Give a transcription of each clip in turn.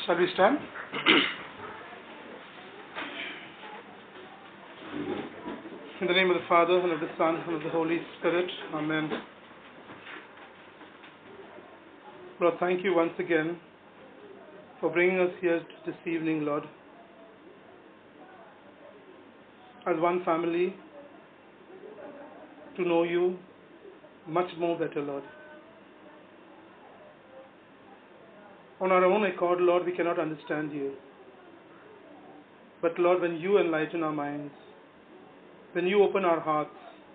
Shall we stand? In the name of the Father, and of the Son, and of the Holy Spirit. Amen. Lord, thank you once again for bringing us here this evening, Lord, as one family, to know you much more better, Lord. On our own accord, Lord, we cannot understand you. But Lord, when you enlighten our minds, when you open our hearts,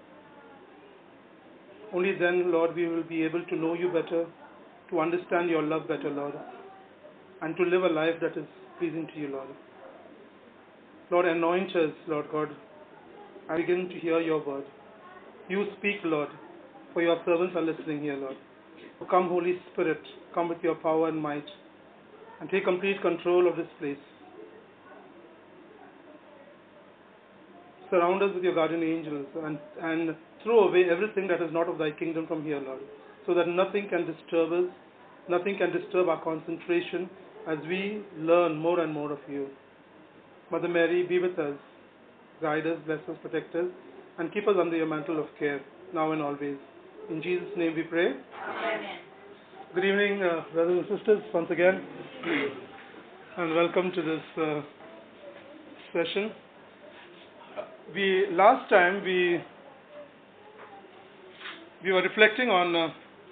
only then, Lord, we will be able to know you better, to understand your love better, Lord, and to live a life that is pleasing to you, Lord. Lord, anoint us, Lord God. I begin to hear your word. You speak, Lord, for your servants are listening here, Lord. Come, Holy Spirit, come with your power and might, and take complete control of this place. Surround us with your guardian angels, and throw away everything that is not of thy kingdom from here, Lord, so that nothing can disturb us, nothing can disturb our concentration as we learn more and more of you. Mother Mary, be with us, guide us, bless us, protect us, and keep us under your mantle of care, now and always. In Jesus' name we pray. Amen. Good evening, brothers and sisters, once again, and welcome to this session. Last time we were reflecting on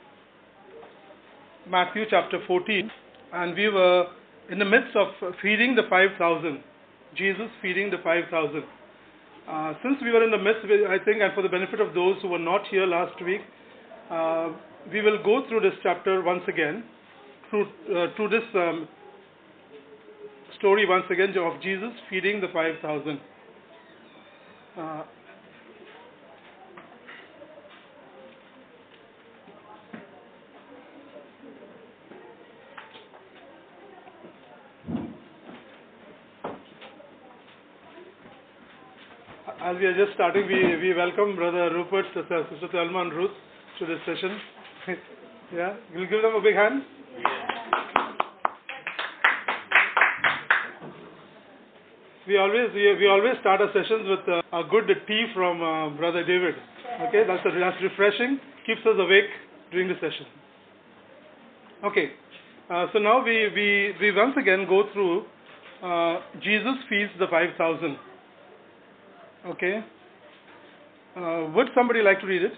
Matthew chapter 14, and we were in the midst of feeding the 5,000, Jesus feeding the 5,000. Since we were in the midst, I think, and for the benefit of those who were not here last week, we will go through this chapter once again, through this story once again of Jesus feeding the 5,000. As we are just starting, we welcome Brother Rupert, Sister Thelma and Ruth to this session. Yeah, you'll give them a big hand. We always start our sessions with a good tea from Brother David. Okay, that's refreshing, keeps us awake during the session. Okay, so now we once again go through Jesus feeds the 5,000. Okay, would somebody like to read it?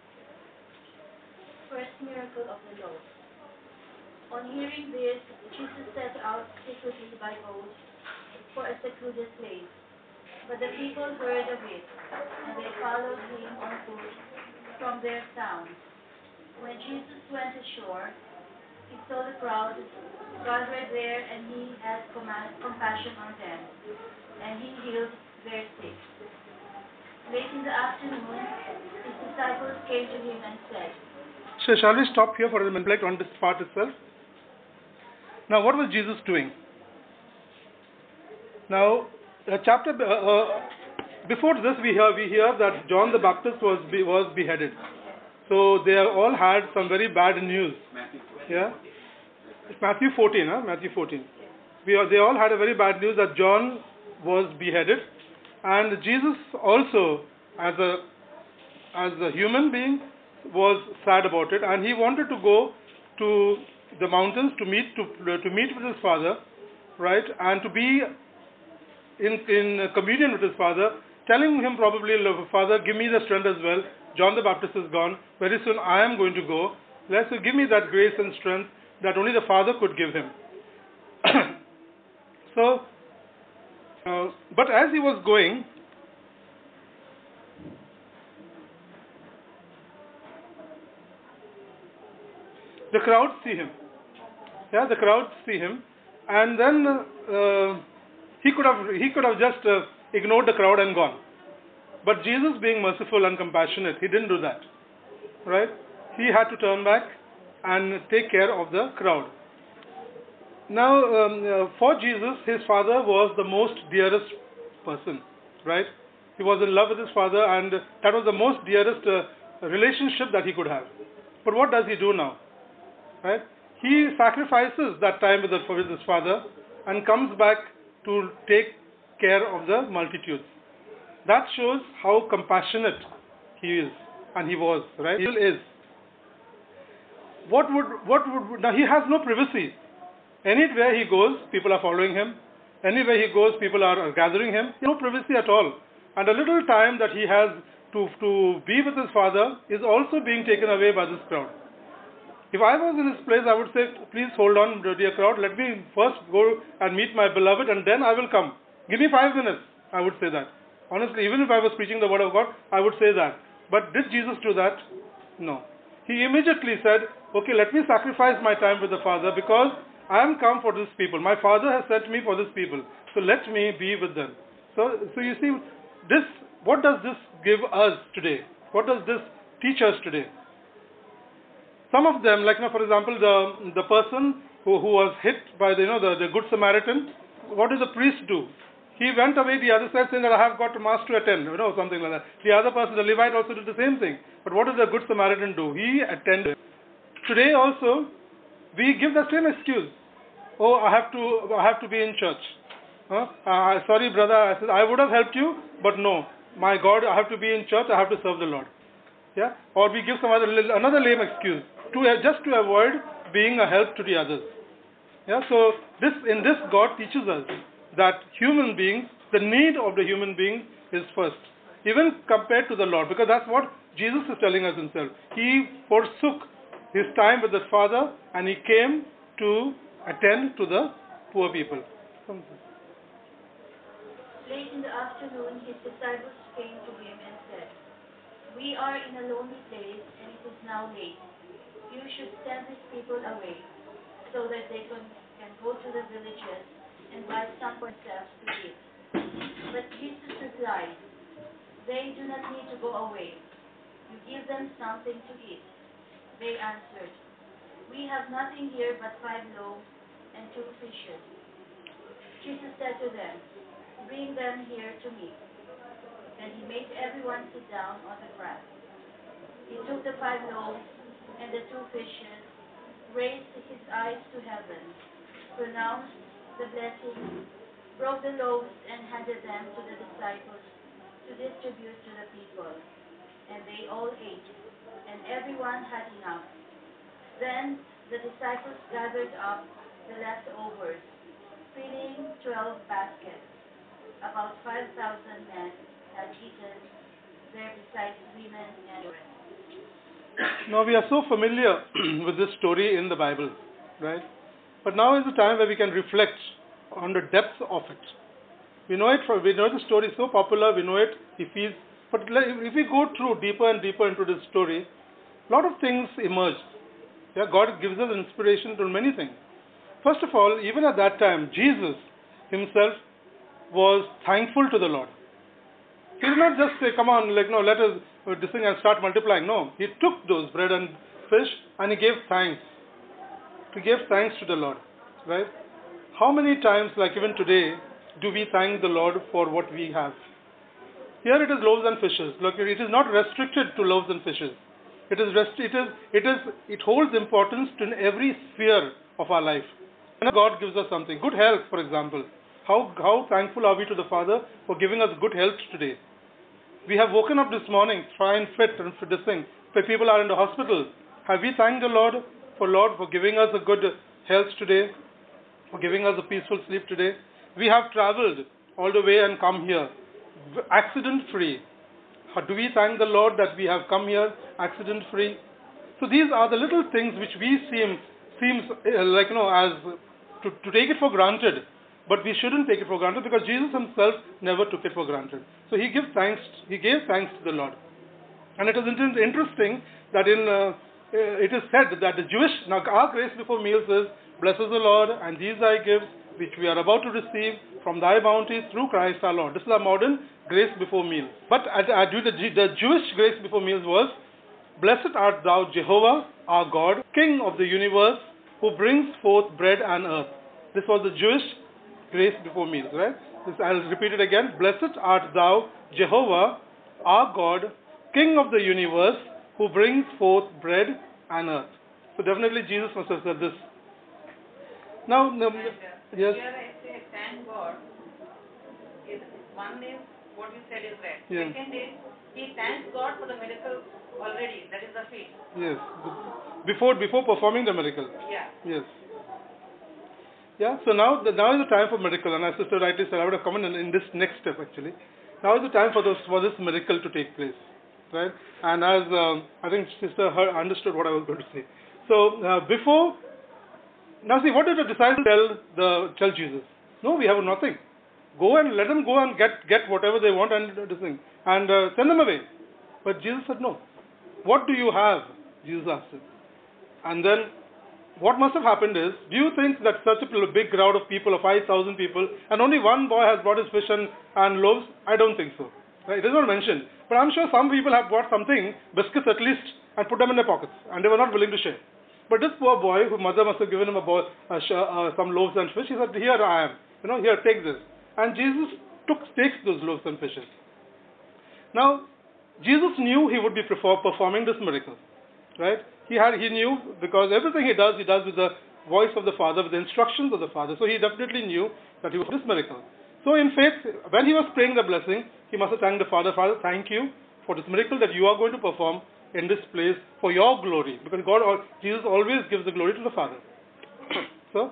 First miracle of the Lord. On hearing this, Jesus set out secretly by boat for a secluded place. But the people heard of it, and they followed him on foot from their towns. When Jesus went ashore, he saw the crowd gathered there, and he had compassion on them, and he healed their sick. Late in the afternoon, his disciples came to him and said, So shall we stop here for a minute on this part itself? Now, what was Jesus doing? Now, before this, we hear that John the Baptist was beheaded. So they all had some very bad news. Yeah, it's Matthew 14. Matthew 14. They all had a very bad news that John was beheaded, and Jesus also, as a human being, was sad about it, and he wanted to go to the mountains to meet with his Father, right, and to be in communion with his Father, telling him probably, Father, give me the strength as well. John the Baptist is gone. Very soon I am going to go. Give me that grace and strength that only the Father could give him. So, but as he was going, the crowds see him. Yeah, the crowds see him, and then he could have just ignored the crowd and gone. But Jesus, being merciful and compassionate, he didn't do that. Right? He had to turn back and take care of the crowd. Now, for Jesus, his Father was the most dearest person. Right? He was in love with his Father, and that was the most dearest relationship that he could have. But what does he do now? Right? He sacrifices that time with his Father and comes back to take care of the multitudes. That shows how compassionate he is, and he was, right? He still is. Now he has no privacy. Anywhere he goes, people are following him. Anywhere he goes, people are gathering him. He has no privacy at all. And the little time that he has to be with his Father is also being taken away by this crowd. If I was in his place, I would say, please hold on, dear crowd. Let me first go and meet my beloved, and then I will come. Give me 5 minutes. I would say that. Honestly, even if I was preaching the word of God, I would say that. But did Jesus do that? No. He immediately said, okay, let me sacrifice my time with the Father because I am come for this people. My Father has sent me for this people. So let me be with them. So you see, what does this give us today? What does this teach us today? Some of them, like for example, the person who was hit by the Good Samaritan, what does the priest do? He went away the other side saying that I have got a mass to attend, something like that. The other person, the Levite, also did the same thing. But what does the Good Samaritan do? He attended. Today also, we give the same excuse. Oh, I have to be in church. Sorry, brother, I said I would have helped you, but no. My God, I have to be in church. I have to serve the Lord. Yeah. Or we give another lame excuse just to avoid being a help to the others. Yeah. So in this God teaches us that human beings, the need of the human being is first, even compared to the Lord, because that's what Jesus is telling us himself. He forsook his time with his Father and he came to attend to the poor people. Late in the afternoon, his disciples came to him and said, "We are in a lonely place and it is now late. You should send these people away so that they can go to the villages and buy some for themselves to eat." But Jesus replied, "They do not need to go away. You give them something to eat." They answered, "We have nothing here but 5 loaves and 2 fishes." Jesus said to them, "Bring them here to me." Then he made everyone sit down on the grass. He took the 5 loaves and the 2 fishes, raised his eyes to heaven, pronounced the blessing, broke the loaves and handed them to the disciples to distribute to the people. And they all ate, and everyone had enough. Then the disciples gathered up the leftovers, filling 12 baskets. About 5,000 men had eaten there besides women and children. Now we are so familiar with this story in the Bible, right? But now is the time where we can reflect on the depth of it. We know the story is so popular, we know it, but if we go through deeper and deeper into this story, a lot of things emerge. Yeah, God gives us inspiration to many things. First of all, even at that time, Jesus himself was thankful to the Lord. He did not just say, come on, let us this thing and start multiplying. No, he took those bread and fish and he gave thanks. He gave thanks to the Lord, right? How many times, like even today, do we thank the Lord for what we have? Here it is loaves and fishes. Look, it is not restricted to loaves and fishes. It holds importance in every sphere of our life. And God gives us something. Good health, for example. How thankful are we to the Father for giving us good health today? We have woken up this morning, fine, fit, and for this thing. People are in the hospital. Have we thanked the Lord for giving us a good health today, for giving us a peaceful sleep today? We have traveled all the way and come here, accident-free. Do we thank the Lord that we have come here accident-free? So these are the little things which we seems as to take it for granted. But we shouldn't take it for granted because Jesus himself never took it for granted. So he gave thanks to the Lord. And it is interesting that it is said that our grace before meals is, "Bless the Lord, and these thy gifts, which we are about to receive from thy bounty through Christ our Lord." This is our modern grace before meals. But the Jewish grace before meals was, "Blessed art thou, Jehovah, our God, King of the universe, who brings forth bread and earth." This was the Jewish grace before meals, right? I'll repeat it again. "Blessed art thou, Jehovah, our God, King of the universe, who brings forth bread and earth." So definitely Jesus must have said this Now, yes. Here I say, thank God. One is what you said is right. Yeah. Second is, he thanks God for the miracle already. That is the faith. Yes. Before performing the miracle. Yeah. Yes. Yeah. So now is the time for miracle, and as Sister rightly said, I would have come in this next step actually. Now is the time for this miracle to take place, right? And as I think Sister understood what I was going to say. So before, now see, what did the disciples tell Jesus? No, we have nothing. Go and let them go and get whatever they want and send them away. But Jesus said no. What do you have? Jesus asked him. And then what must have happened is, do you think that such a big crowd of people, of 5,000 people, and only one boy has brought his fish and loaves? I don't think so. Right? It is not mentioned. But I'm sure some people have brought something, biscuits at least, and put them in their pockets, and they were not willing to share. But this poor boy, whose mother must have given him some loaves and fish, he said, here I am. Here, take this. And Jesus takes those loaves and fishes. Now, Jesus knew he would be performing this miracle. Right? He knew, because everything he does with the voice of the Father, with the instructions of the Father. So he definitely knew that he would do this miracle. So in faith, when he was praying the blessing, he must have thanked the Father. Father, thank you for this miracle that you are going to perform in this place for your glory. Because Jesus always gives the glory to the Father. So,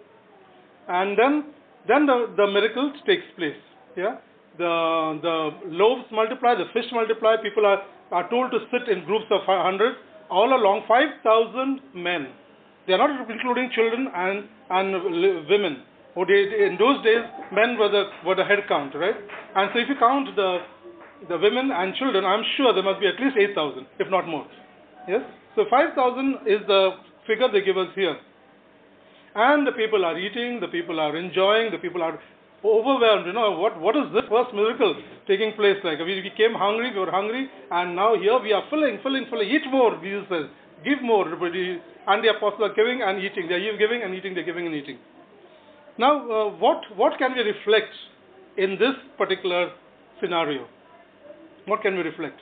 and then the miracle takes place. Yeah, the loaves multiply, the fish multiply. People are told to sit in groups of 100. All along, 5,000 men. They are not including children and women. In those days, men were the head count, right? And so if you count the women and children, I'm sure there must be at least 8,000, if not more. Yes? So 5,000 is the figure they give us here. And the people are eating, the people are enjoying, the people are overwhelmed. What is this first miracle taking place like? We came hungry, we were hungry, and now here we are filling. Eat more, Jesus says. Give more. And the apostles are giving and eating. They are giving and eating, they are giving and eating. Now, what can we reflect in this particular scenario? What can we reflect?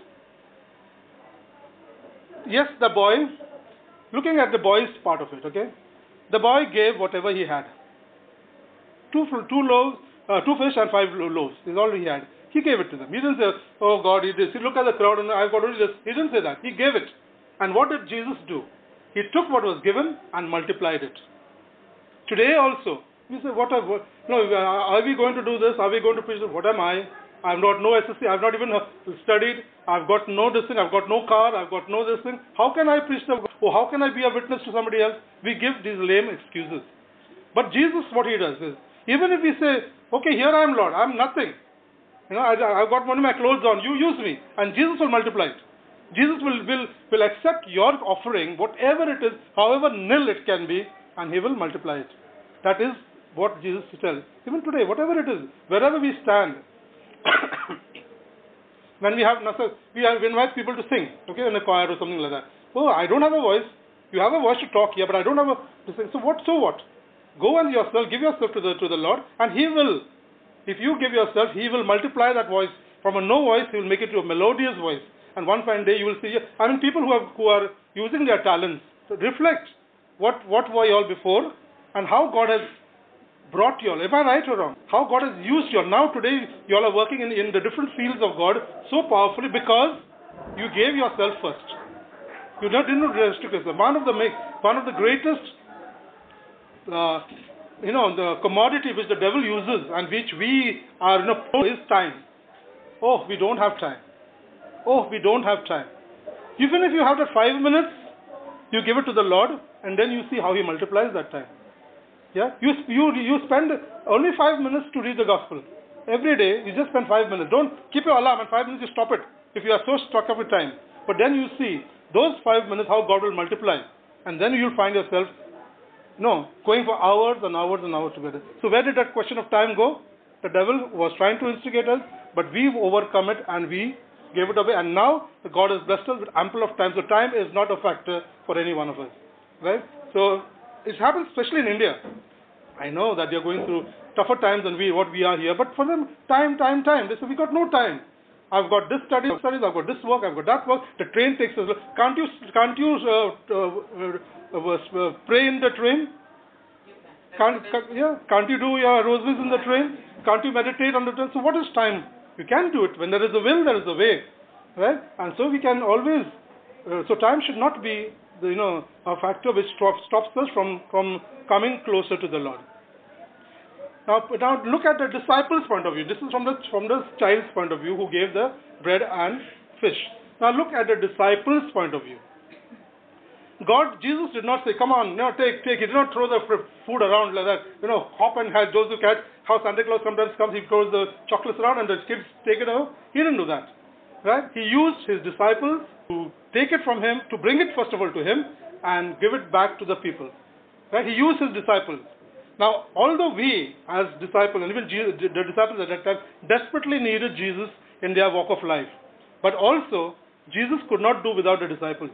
Yes, the boy, looking at the boy's part of it, okay? The boy gave whatever he had. Two fish and 5 loaves is all he had. He gave it to them. He didn't say, oh God, he did. See, look at the crowd and I've got only this. He didn't say that. He gave it. And what did Jesus do? He took what was given and multiplied it. Today also, we say, are we going to do this? Are we going to preach this? What am I? I've got no SSC. I've not even studied. I've got no this thing. I've got no car. I've got no this thing. How can I preach the gospel? How can I be a witness to somebody else? We give these lame excuses. But Jesus, what he does is, even if we say, okay, here I am, Lord, I am nothing. I've got only my clothes on. You use me. And Jesus will multiply it. Jesus will accept your offering, whatever it is, however nil it can be, and he will multiply it. That is what Jesus tells. Even today, whatever it is, wherever we stand, when we invite people to sing, okay, in a choir or something like that. Oh, I don't have a voice. You have a voice to talk here, but I don't have to sing. So what? Go and give yourself to the Lord, and He will. If you give yourself, He will multiply that voice. From a no voice, He will make it to a melodious voice. And one fine day, you will see. People who are using their talents, to reflect what were you all before, and how God has brought you all. Am I right or wrong? How God has used you all. Now today, you all are working in the different fields of God so powerfully because you gave yourself first. You didn't restrict yourself. One of the greatest, the commodity which the devil uses and which we are is time. Oh, we don't have time. Even if you have that 5 minutes, you give it to the Lord, and then you see how He multiplies that time. Yeah, you spend only 5 minutes to read the gospel. Every day, you just spend 5 minutes. Don't keep your alarm and 5 minutes, you stop it if you are so stuck up with time. But then you see those 5 minutes how God will multiply. And then you'll find yourself, going for hours and hours and hours together. So where did that question of time go? The devil was trying to instigate us, but we've overcome it and we gave it away. And now God has blessed us with ample of time. So time is not a factor for any one of us. Right? So it happens especially in India. I know that they're going through tougher times than what we are here, but for them, time. They say, we got no time. I've got this studies, I've got this work, I've got that work. The train takes us. Can't you pray in the train? Can't you do your rosaries in the train? Can't you meditate on the train? So what is time? You can do it. When there is a will, there is a way, right? And so we can always. So time should not be, a factor which stops us from coming closer to the Lord. Now look at the disciples' point of view. This is from the child's point of view who gave the bread and fish. Now look at the disciples' point of view. Jesus did not say, come on, take. He did not throw the food around like that. Hop and catch. Those who catch, how Santa Claus sometimes comes, he throws the chocolates around and the kids take it out. He didn't do that. Right? He used his disciples to take it from him, to bring it first of all to him and give it back to the people. Right? He used his disciples. Now, although we as disciples, and even the disciples at that time, desperately needed Jesus in their walk of life. But also, Jesus could not do without the disciples.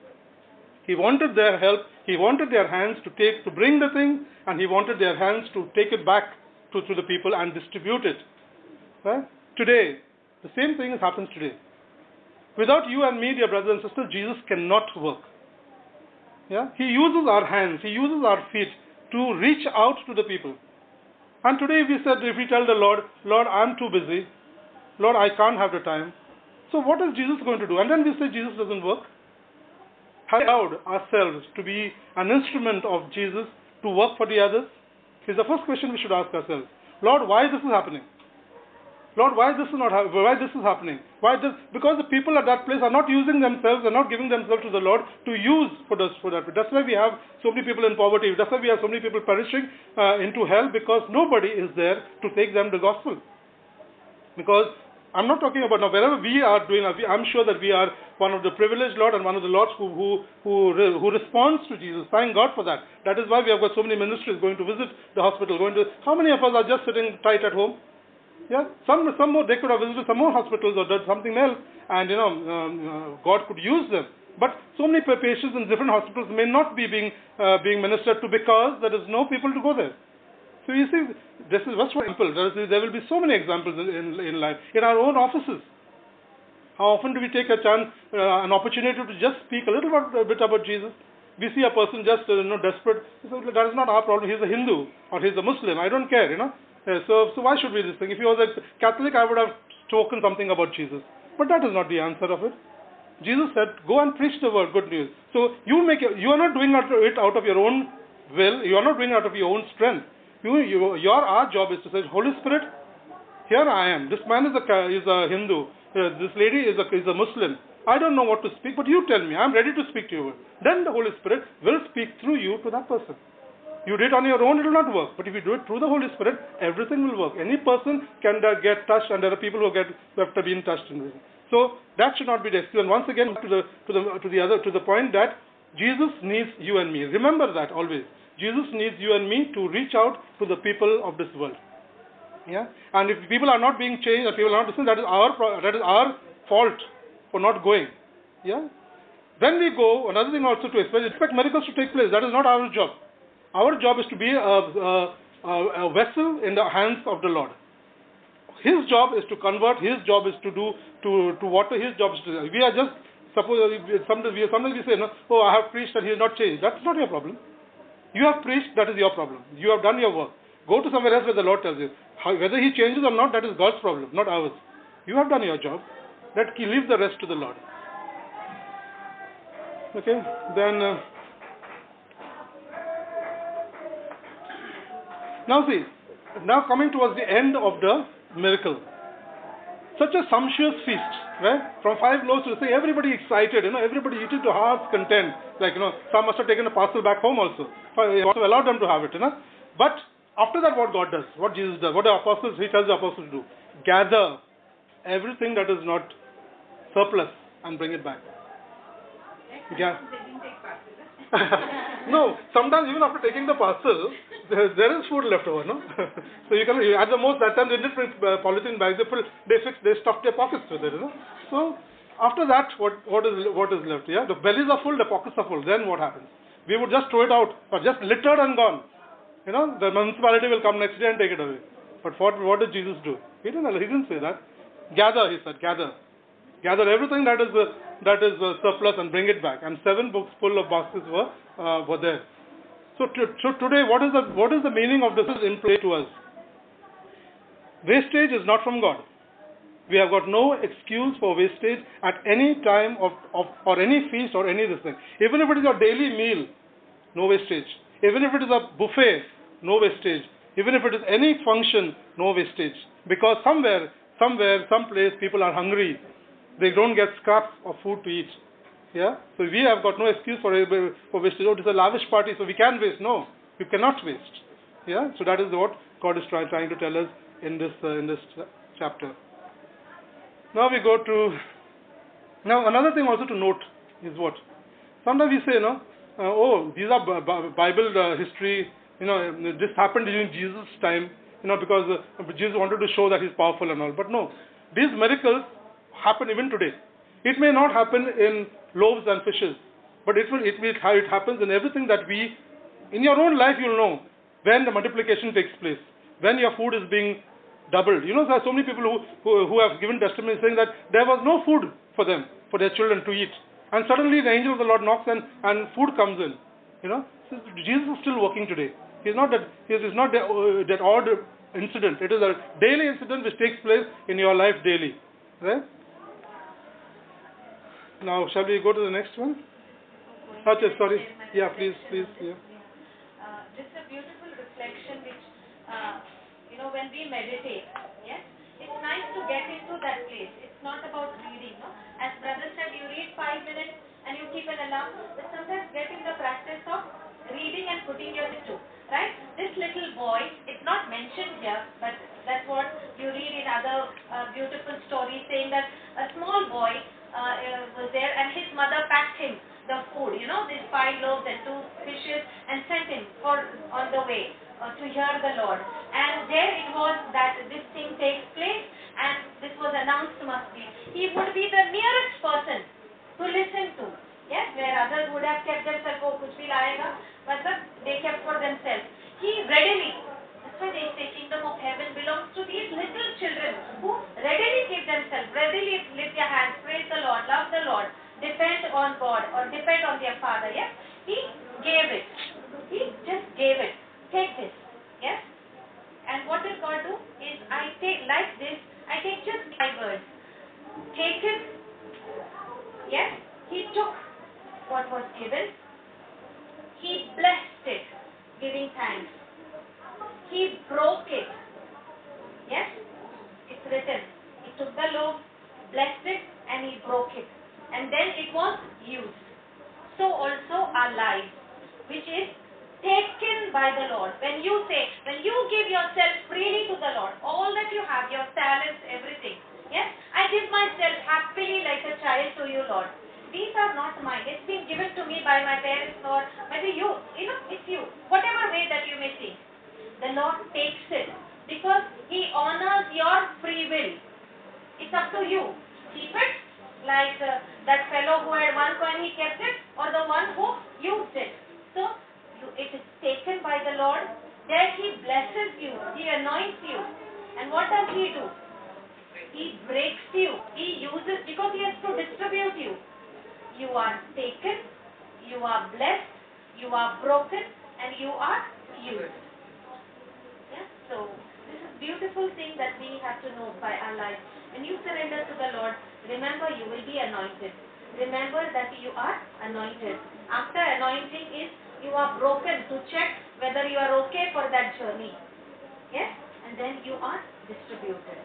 He wanted their help, he wanted their hands to bring the thing, and he wanted their hands to take it back to the people and distribute it. Right? Today, the same thing happens today. Without you and me, dear brothers and sisters, Jesus cannot work. Yeah? He uses our hands, he uses our feet to reach out to the people. And today if we tell the Lord, I'm too busy, Lord, I can't have the time. So what is Jesus going to do? And then we say Jesus doesn't work. Have we allowed ourselves to be an instrument of Jesus to work for the others? Is the first question we should ask ourselves. Lord, why this is happening? Lord, why this is happening? Because the people at that place are not using themselves, they're not giving themselves to the Lord to use for that. That's why we have so many people in poverty. That's why we have so many people perishing into hell, because nobody is there to take them the gospel. Because I'm not talking about now, wherever we are doing, I'm sure that we are one of the privileged Lord and one of the Lords who responds to Jesus. Thank God for that. That is why we have got so many ministries going to visit the hospital. How many of us are just sitting tight at home? Yeah, some more, they could have visited some more hospitals or done something else, and God could use them. But so many patients in different hospitals may not be being ministered to because there is no people to go there. So you see, this is just for example. There will be so many examples in life. In our own offices, how often do we take a chance, an opportunity to just speak a little bit about Jesus? We see a person just desperate. So that is not our problem. He's a Hindu or he's a Muslim. I don't care. So why should we do this thing? If he was a Catholic, I would have spoken something about Jesus. But that is not the answer of it. Jesus said, go and preach the word, good news. So you are not doing it out of your own will. You are not doing it out of your own strength. Our job is to say, Holy Spirit, here I am. This man is a Hindu. This lady is a Muslim. I don't know what to speak, but you tell me. I'm ready to speak to you. Then the Holy Spirit will speak through you to that person. You do it on your own, it will not work. But if you do it through the Holy Spirit, everything will work. Any person can get touched, and there are people who have been touched. So that should not be the excuse. And once again, to the point that Jesus needs you and me. Remember that always. Jesus needs you and me to reach out to the people of this world. Yeah. And if people are not being changed, or people are not listening, that is our fault for not going. Yeah. Then we go. Another thing also to expect miracles to take place. That is not our job. Our job is to be a vessel in the hands of the Lord. His job is to convert. His job is to water. His job is to. We are just sometimes we say, oh, I have preached and he is not changed. That's not your problem. You have preached. That is your problem. You have done your work. Go to somewhere else where the Lord tells you. Whether he changes or not, that is God's problem, not ours. You have done your job. Leave the rest to the Lord. Okay. Then. Now coming towards the end of the miracle. Such a sumptuous feast, right? From 5 loaves to say everybody excited, everybody eating to heart's content. Some must have taken a parcel back home also. He also allowed them to have it, But after that, what God does, what Jesus does, what the apostles, he tells the apostles to do. Gather everything that is not surplus and bring it back. No, sometimes even after taking the parcel, there is food left over, no? So you can, at the most, that time they didn't bring polythene bags, they stuffed their pockets with it, So after that, what is left? Yeah, the bellies are full, the pockets are full. Then what happens? We would just throw it out, or just littered and gone. The municipality will come next day and take it away. But what did Jesus do? He didn't say that. Gather, he said, gather everything that is surplus and bring it back. And 7 books full of baskets were there. So today, what is the meaning of this is in play to us? Wastage is not from God. We have got no excuse for wastage at any time or any feast or any this thing. Even if it is your daily meal, no wastage. Even if it is a buffet, no wastage. Even if it is any function, no wastage. Because somewhere, someplace, people are hungry. They don't get scraps of food to eat. Yeah? So we have got no excuse for wastage. Oh, it is a lavish party, so we can waste. No, you cannot waste. Yeah? So that is what God is trying to tell us in this chapter. Now we go to... Now another thing also to note is what? Sometimes we say, these are Bible history, this happened during Jesus' time, because Jesus wanted to show that he's powerful and all. But no, these miracles happen even today. It may not happen in loaves and fishes, but it happens in everything that in your own life you'll know when the multiplication takes place, when your food is being doubled. There are so many people who have given testimony saying that there was no food for them, for their children to eat. And suddenly the angel of the Lord knocks and food comes in. Jesus is still working today. He is not that odd incident. It is a daily incident which takes place in your life daily. Right? Now, shall we go to the next one? Okay, sorry. Yeah, please. Yeah. This is a beautiful reflection which, when we meditate, yes, it's nice to get into that place. It's not about reading, no? As brother said, you read 5 minutes and you keep an alarm, but sometimes get in the practice of reading and putting your to, right? This little boy, it's not mentioned here, but that's what you read in other beautiful stories, saying that a small boy was there and his mother packed him the food, these 5 loaves and 2 fishes, and sent him on the way to hear the Lord. And there it was that this thing takes place, and this was announced must be. He would be the nearest person to listen to. Yes, where others would have kept themselves, kuch bhi layega, but they kept for themselves. He readily, that's why they say kingdom of heaven belongs to these little children who readily give themselves, readily lift their hands, praise the Lord, love the Lord, depend on God or depend on their Father. Yes, he gave it. He just gave it. Take this. Yes. And what did God do? I take just 5 words. Take it. Yes. He took what was given. He blessed it, giving thanks. He broke it. Yes. It's written. He took the loaf, blessed it, and he broke it. And then it was used. So also our lives, which is taken by the Lord. When you give yourself freely to the Lord, all that you have, your talents, everything. Yes, I give myself happily like a child to you, Lord. These are not mine. It's been given to me by my parents, Lord. Maybe you, it's you. Whatever way that you may think, the Lord takes it because He honors your free will. It's up to you. Keep it like that fellow who had 1 coin, he kept it, or the one who used it. So it is taken by the Lord. There He blesses you. He anoints you. And what does He do? He breaks you. He uses, because He has to distribute you. You are taken, you are blessed, you are broken, and you are used. Yeah? So this is a beautiful thing that we have to know by our life. When you surrender to the Lord, remember you will be anointed. Remember that you are anointed. After anointing is, you are broken to check whether you are okay for that journey. Yes? And then you are distributed.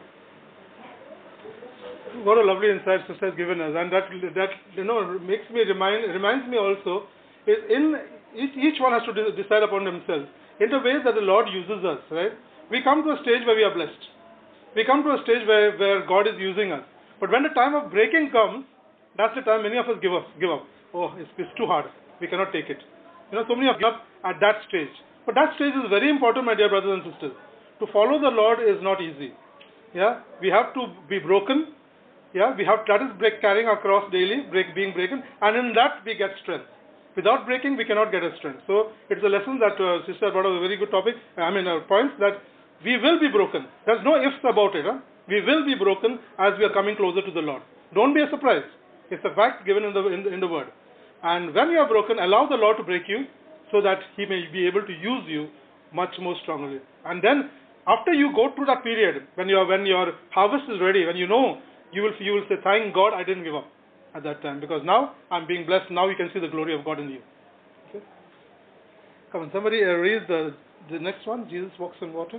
Yes? What a lovely insight Sister has given us, and that reminds me also, is each one has to decide upon themselves in the ways that the Lord uses us. Right? We come to a stage where we are blessed. We come to a stage where God is using us. But when the time of breaking comes, that's the time many of us give up. Oh, it's too hard. We cannot take it. So many of us give up at that stage. But that stage is very important, my dear brothers and sisters. To follow the Lord is not easy. Yeah, we have to be broken. Yeah, that is carrying our cross daily, being broken, and in that we get strength. Without breaking, we cannot get a strength. So it's a lesson that Sister brought up a very good topic. Points that we will be broken. There's no ifs about it. Huh? We will be broken as we are coming closer to the Lord. Don't be surprised. It's a fact given in the Word. And when you are broken, allow the Lord to break you. so that He may be able to use you much more strongly. And then, after you go through that period, when your harvest is ready, when you know, you will say, thank God I didn't give up at that time, because now I'm being blessed. Now you can see the glory of God in you. Okay? Come on, somebody read the next one. Jesus walks on water.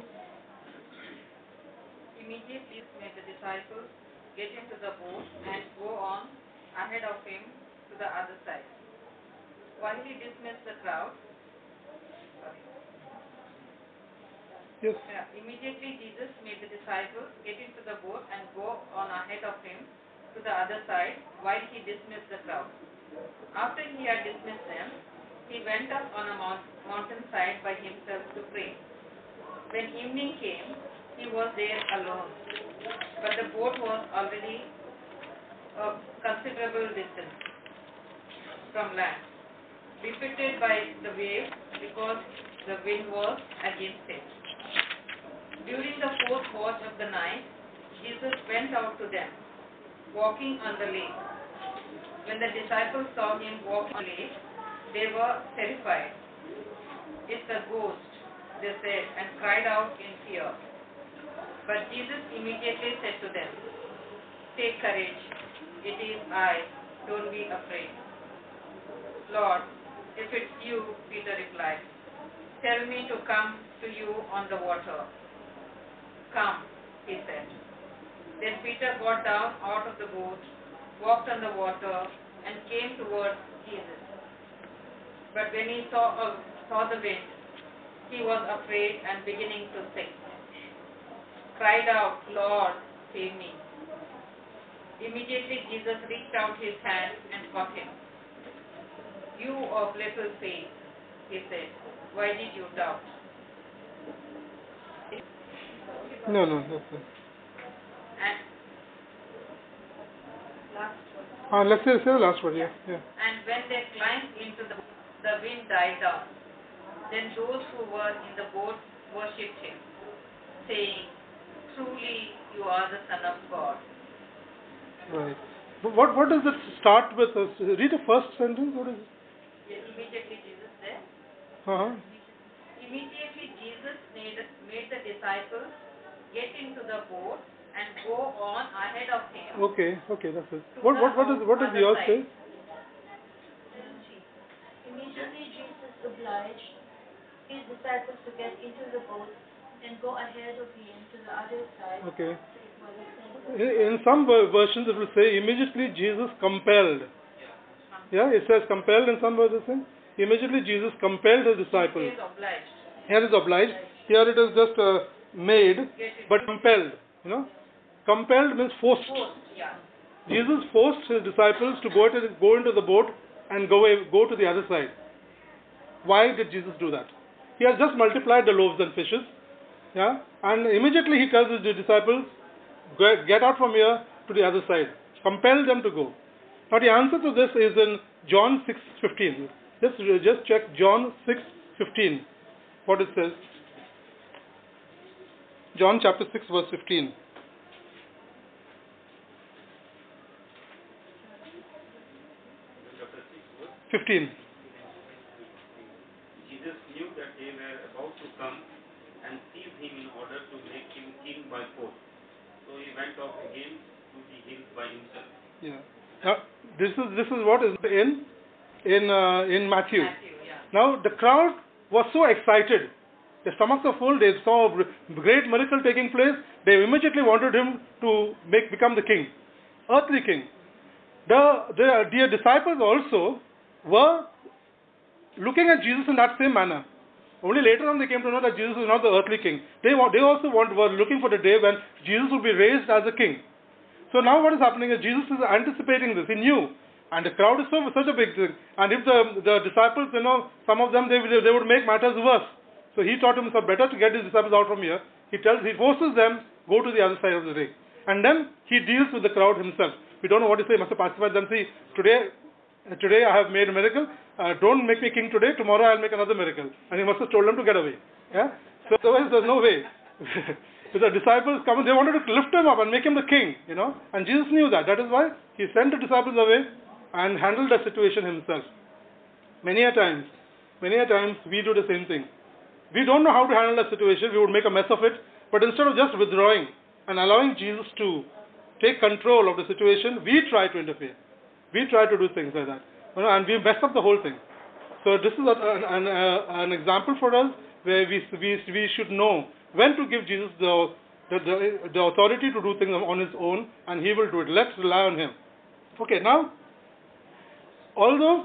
Immediately made the disciples get into the boat and go on ahead of him to the other side. While he dismissed the crowd, Yes. immediately Jesus made the disciples get into the boat and go on ahead of him to the other side while he dismissed the crowd. After he had dismissed them, he went up on a mountainside by himself to pray. When evening came, he was there alone, but the boat was already a considerable distance from land, buffeted by the waves because the wind was against it. During the fourth watch of the night, Jesus went out to them, walking on the lake. When the disciples saw him walk on the lake, they were terrified. "It's a ghost," they said, and cried out in fear. But Jesus immediately said to them, "Take courage, it is I, don't be afraid." "Lord, if it's you," Peter replied, "tell me to come to you on the water." "Come," he said. Then Peter got down out of the boat, walked on the water, and came towards Jesus. But when he saw the wind, he was afraid and beginning to sink. Cried out, "Lord, save me." Immediately Jesus reached out his hand and caught him. "You of little faith," he said, "why did you doubt?" No, that's it. And last one. Let's say the last word, yeah. And when they climbed into the wind died down. Then those who were in the boat worshipped him, saying, "Truly you are the Son of God." Right. But what does it start with? Read the first sentence. What is it? Immediately Jesus said, Uh-huh. immediately Jesus made the disciples get into the boat and go on ahead of him. Okay, that's it. What does yours say? Immediately Jesus obliged his disciples to get into the boat and go ahead of him to the other side. Okay. While he sent In some versions it will say immediately Jesus compelled. Yeah, it says compelled in some versions. Immediately Jesus compelled his disciples. He is obliged. Here is obliged. Here it is just made, but compelled. Compelled means forced. Yeah. Jesus forced his disciples to go into the boat and go to the other side. Why did Jesus do that? He has just multiplied the loaves and fishes. Yeah, and immediately he tells his disciples, get out from here to the other side. Compel them to go. Now the answer to this is in John 6:15. Just check John 6:15. What it says. John chapter 6 verse 15. Chapter 6 verse 15. Jesus knew that they were about to come and seize him in order to make him king by force. So he went off again to the hills by himself. Yeah. Now, this is what is in Matthew. Yeah. Now the crowd was so excited. The stomachs are full. They saw a great miracle taking place. They immediately wanted him to become the king, earthly king. The dear disciples also were looking at Jesus in that same manner. Only later on they came to know that Jesus is not the earthly king. They also were looking for the day when Jesus would be raised as a king. So now what is happening is Jesus is anticipating this. He knew. And the crowd is such a big thing. And if the disciples, some of them, they would make matters worse. So he thought himself better to get his disciples out from here. He forces them, go to the other side of the lake. And then he deals with the crowd himself. We don't know what to say. He must have pacified them. See, today I have made a miracle. Don't make me king today. Tomorrow I'll make another miracle. And he must have told them to get away. Yeah? So otherwise there's no way. So the disciples come and they wanted to lift him up and make him the king. And Jesus knew that. That is why he sent the disciples away and handled the situation himself. Many a times, many a times we do the same thing. We don't know how to handle that situation. We would make a mess of it. But instead of just withdrawing and allowing Jesus to take control of the situation, we try to interfere. We try to do things like that. And we mess up the whole thing. So this is an example for us where we should know when to give Jesus the authority to do things on his own, and he will do it. Let's rely on him. Okay, now, although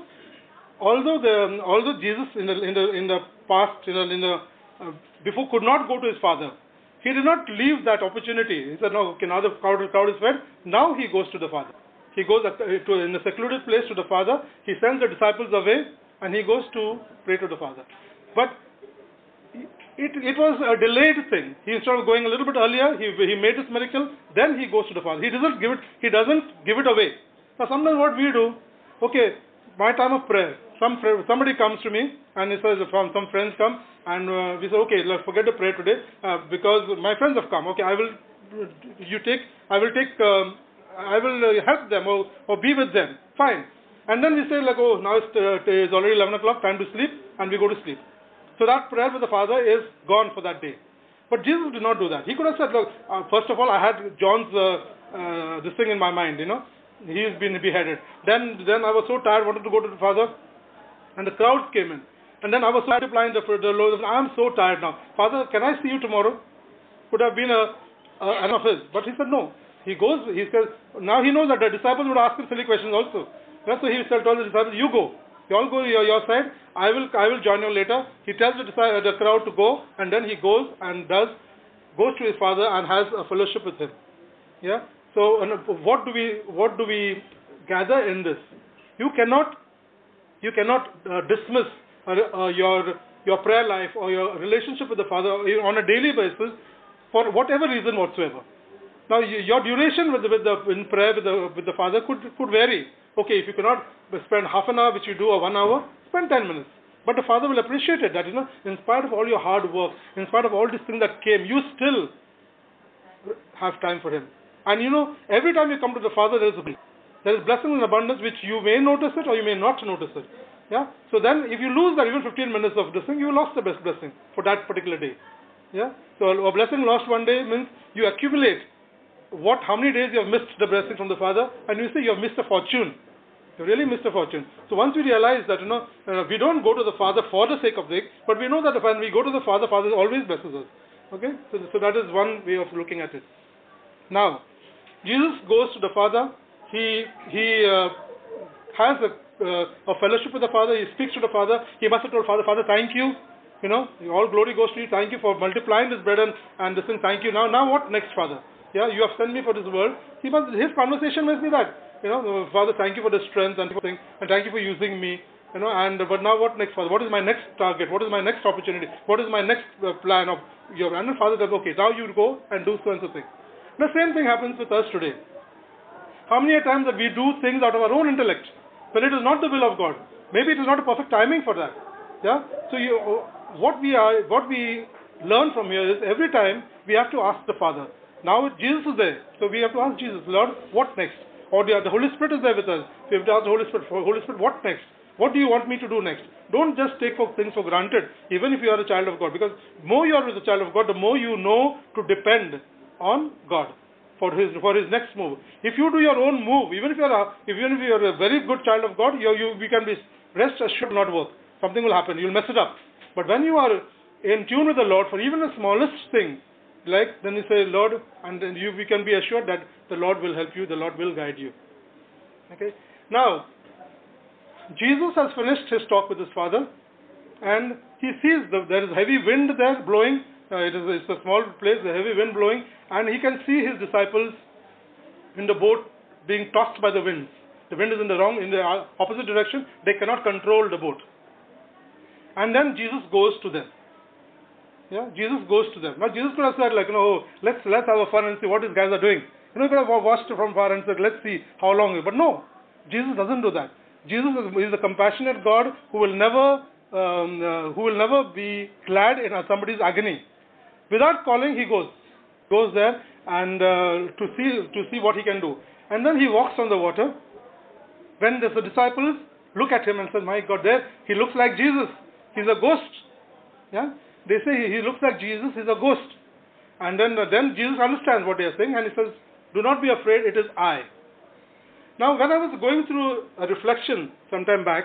Jesus in the past, before could not go to his Father, he did not leave that opportunity. He said, no, okay, now the crowd is fed. Now he goes to the Father. He goes in a secluded place to the Father. He sends the disciples away, and he goes to pray to the Father. But it was a delayed thing. He, instead of going a little bit earlier, he made this miracle. Then he goes to the Father. He doesn't give it away. Now sometimes what we do, okay, my time of prayer. Somebody comes to me and he says, some friends come, and we say, okay, let's forget the prayer today because my friends have come. Okay, I will help them or be with them. Fine. And then we say like, oh, now it's already 11 o'clock, time to sleep, and we go to sleep. So that prayer with the Father is gone for that day. But Jesus did not do that. He could have said, look, first of all, I had John's this thing in my mind, he's been beheaded. Then I was so tired, wanted to go to the Father, and the crowds came in. And then I was multiplying the loaves. I'm so tired now. Father, can I see you tomorrow? Could have been an of his. But he said no. He goes, he says, now he knows that the disciples would ask him silly questions also. So he told the disciples, you go. You all go your side. I will join you later. He tells the crowd to go, and then he goes to his Father and has a fellowship with him. Yeah. So what do we gather in this? You cannot dismiss your prayer life or your relationship with the Father on a daily basis for whatever reason whatsoever. Now your duration in prayer with the Father could vary. Okay, if you cannot spend half an hour, which you do, or 1 hour, spend 10 minutes. But the Father will appreciate it, that in spite of all your hard work, in spite of all these things that came, you still have time for him. And every time you come to the Father, there is blessing in abundance, which you may notice it or you may not notice it. Yeah. So then, if you lose that even 15 minutes of this thing, you lost the best blessing for that particular day. Yeah. So a blessing lost one day means you accumulate how many days you have missed the blessing from the Father, and you say you have missed a fortune. You really missed a fortune. So once we realize that we don't go to the Father for the sake of it, but we know that when we go to the Father, Father always blesses us. Okay. So that is one way of looking at it. Now, Jesus goes to the Father. He has a fellowship with the Father. He speaks to the Father. He must have told Father, thank you. All glory goes to you. Thank you for multiplying this bread and this thing. Thank you. Now what next, Father? Yeah, you have sent me for this world. His conversation must be that. Father, thank you for the strength and thank you for using me. But now what next, Father? What is my next target? What is my next opportunity? What is my next plan of your? And the Father says, okay, now you go and do so and so thing. The same thing happens with us today. How many times that we do things out of our own intellect when it is not the will of God? Maybe it is not a perfect timing for that. Yeah. So what we learn from here is every time we have to ask the Father. Now Jesus is there, so we have to ask Jesus, Lord, what next? Or the Holy Spirit is there with us. We have to ask the Holy Spirit, what next? What do you want me to do next? Don't just take things for granted, even if you are a child of God, because the more you are with a child of God, the more you know to depend on God for his next move. If you do your own move, even if you are a very good child of God, we can be rest assured not work. Something will happen. You'll mess it up. But when you are in tune with the Lord for even the smallest thing, then you say, Lord, and then we can be assured that the Lord will help you. The Lord will guide you. Okay. Now, Jesus has finished his talk with his Father, and he sees there is heavy wind there blowing. It's a small place, the heavy wind blowing, and he can see his disciples in the boat being tossed by the winds. The wind is in the opposite direction. They cannot control the boat. And then Jesus goes to them. Yeah, Jesus goes to them. Now Jesus could have said let's have a fun and see what these guys are doing. He could have watched from far and said, let's see how long. But no, Jesus doesn't do that. Jesus is a compassionate God who will never be glad in somebody's agony. Without calling, he goes there and to see what he can do. And then he walks on the water. When the disciples look at him and say, my God, there he looks like Jesus. He's a ghost. Yeah? They say he looks like Jesus, he's a ghost. And then Jesus understands what they are saying and he says, do not be afraid, it is I. Now, when I was going through a reflection some time back,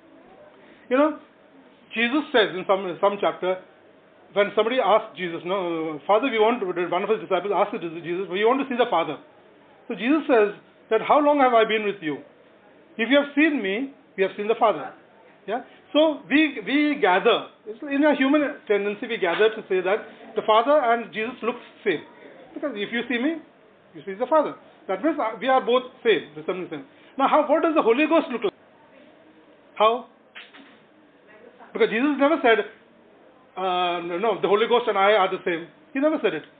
Jesus says in some chapter, when somebody asked Jesus, no, Father, one of his disciples asked Jesus, we want to see the Father. So Jesus says that, how long have I been with you? If you have seen me, you have seen the Father. Yeah? So we gather, in a human tendency we gather to say that the Father and Jesus look same. Because if you see me, you see the Father. That means we are both same, the same. Now what does the Holy Ghost look like? How? Because Jesus never said, no, the Holy Ghost and I are the same. He never said it.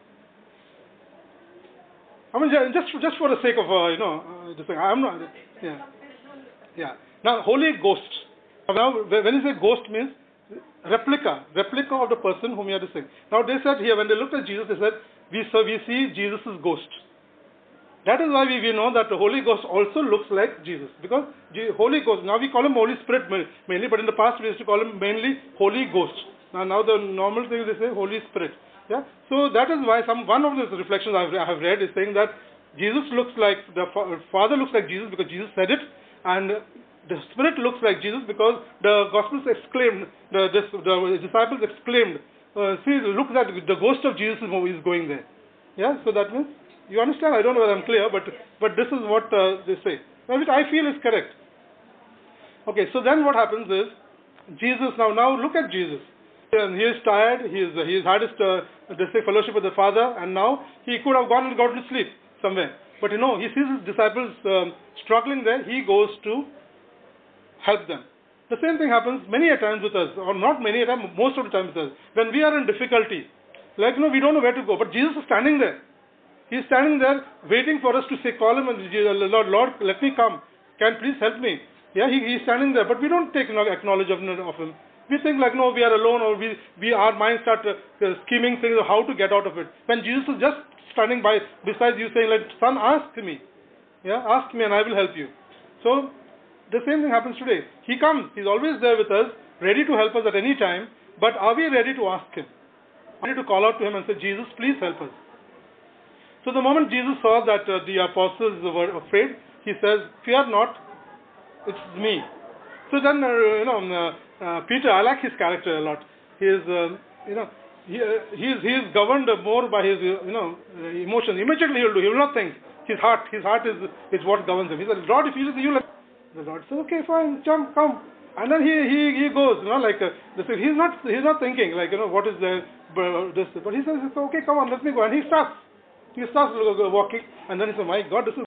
I mean, just for the sake of, this thing, I'm not, yeah. Now, Holy Ghost. Now, when you say ghost means replica of the person whom you are to sing. Now, they said here, when they looked at Jesus, they said, we see Jesus' ghost. That is why we know that the Holy Ghost also looks like Jesus. Because Holy Ghost, now we call him Holy Spirit mainly, but in the past we used to call him mainly Holy Ghost. Now the normal thing they say Holy Spirit. Yeah. So that is why one of the reflections I have read is saying that Jesus looks like, the Father looks like Jesus because Jesus said it, and the Spirit looks like Jesus because the Gospels exclaimed, the disciples exclaimed, see, look that the ghost of Jesus is going there. Yeah. So that means, you understand? I don't know whether I'm clear, but this is what they say, which I feel is correct. Okay, so then what happens is, Jesus, now look at Jesus. And he is tired, he's had his fellowship with the Father, and now he could have gone to sleep somewhere. But he sees his disciples struggling there, he goes to help them. The same thing happens many a times with us, or not many a time, most of the time with us. When we are in difficulty, we don't know where to go, but Jesus is standing there. He's standing there waiting for us to say, call him and Lord, let me come. Can please help me? Yeah, he's standing there, but we don't take acknowledge of him. We think no, we are alone, or our minds start scheming things of how to get out of it. When Jesus is just standing beside you saying, son, ask me. Yeah, ask me and I will help you. So, the same thing happens today. He comes, he's always there with us, ready to help us at any time, but are we ready to ask him? Are we ready to call out to him and say, Jesus, please help us? So the moment Jesus saw that the apostles were afraid, he says, fear not, it's me. So then, Peter, I like his character a lot. He is, he is governed more by his, emotions. Immediately he will not think. His heart is what governs him. He says, Lord, if you let. The Lord says, okay, fine, jump, come. And then he goes, he's not thinking, what is this, but he says, okay, come on, let me go. And he starts walking, and then he says, my God, this is